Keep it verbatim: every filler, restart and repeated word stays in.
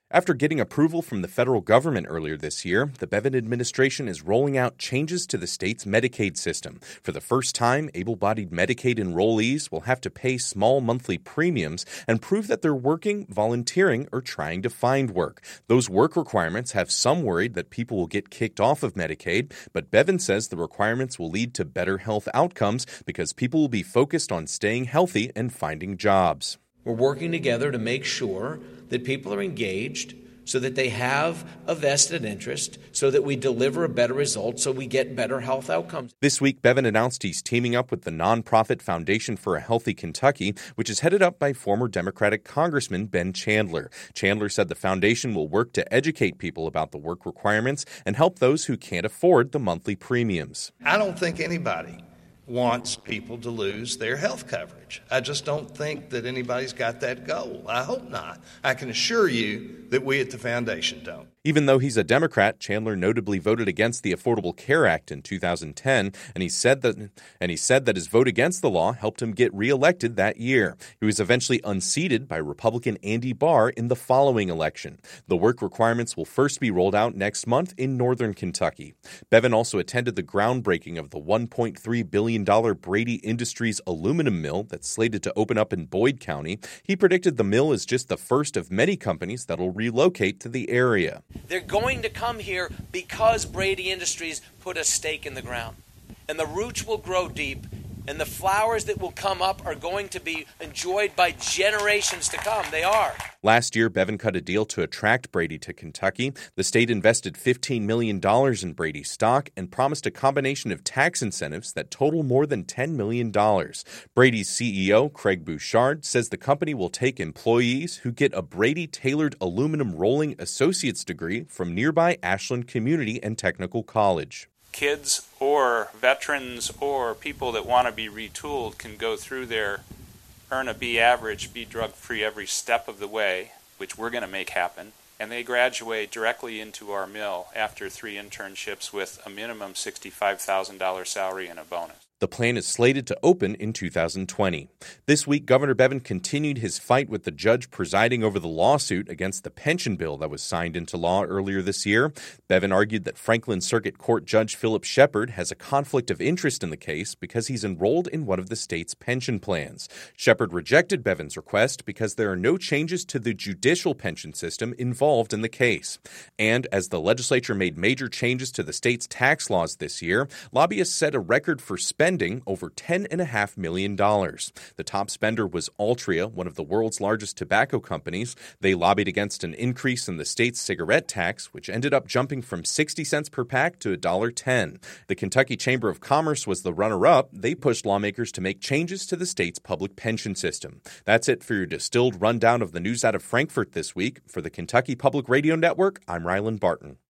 After getting approval from the federal government earlier this year, the Bevin administration is rolling out changes to the state's Medicaid system. For the first time, able-bodied Medicaid enrollees will have to pay small monthly premiums and prove that they're working, volunteering, or trying to find work. Those work requirements have some worried that people will get kicked off of Medicaid, but Bevin says the requirements will lead to better health outcomes because people will be focused on staying healthy and finding jobs. We're working together to make sure that people are engaged so that they have a vested interest, so that we deliver a better result, so we get better health outcomes. This week, Bevin announced he's teaming up with the nonprofit Foundation for a Healthy Kentucky, which is headed up by former Democratic Congressman Ben Chandler. Chandler said the foundation will work to educate people about the work requirements and help those who can't afford the monthly premiums. I don't think anybody wants people to lose their health coverage. I just don't think that anybody's got that goal. I hope not. I can assure you that we at the foundation don't. Even though he's a Democrat, Chandler notably voted against the Affordable Care Act in two thousand ten, and he said that and he said that his vote against the law helped him get reelected that year. He was eventually unseated by Republican Andy Barr in the following election. The work requirements will first be rolled out next month in northern Kentucky. Bevin also attended the groundbreaking of the one point three billion dollars Brady Industries aluminum mill that's slated to open up in Boyd County. He predicted the mill is just the first of many companies that'll relocate to the area. They're going to come here because Brady Industries put a stake in the ground. And the roots will grow deep, and the flowers that will come up are going to be enjoyed by generations to come. They are. Last year, Bevin cut a deal to attract Brady to Kentucky. The state invested fifteen million dollars in Brady stock and promised a combination of tax incentives that total more than ten million dollars. Brady's C E O, Craig Bouchard, says the company will take employees who get a Brady-tailored aluminum rolling associate's degree from nearby Ashland Community and Technical College. Kids or veterans or people that want to be retooled can go through there, earn a B average, be drug-free every step of the way, which we're going to make happen, and they graduate directly into our mill after three internships with a minimum sixty-five thousand dollars salary and a bonus. The plan is slated to open in two thousand twenty. This week, Governor Bevin continued his fight with the judge presiding over the lawsuit against the pension bill that was signed into law earlier this year. Bevin argued that Franklin Circuit Court Judge Philip Shepard has a conflict of interest in the case because he's enrolled in one of the state's pension plans. Shepard rejected Bevin's request because there are no changes to the judicial pension system involved in the case. And as the legislature made major changes to the state's tax laws this year, lobbyists set a record for spending Spending over ten point five million dollars. The top spender was Altria, one of the world's largest tobacco companies. They lobbied against an increase in the state's cigarette tax, which ended up jumping from sixty cents per pack to one dollar and ten cents. The Kentucky Chamber of Commerce was the runner-up. They pushed lawmakers to make changes to the state's public pension system. That's it for your distilled rundown of the news out of Frankfort this week. For the Kentucky Public Radio Network, I'm Ryland Barton.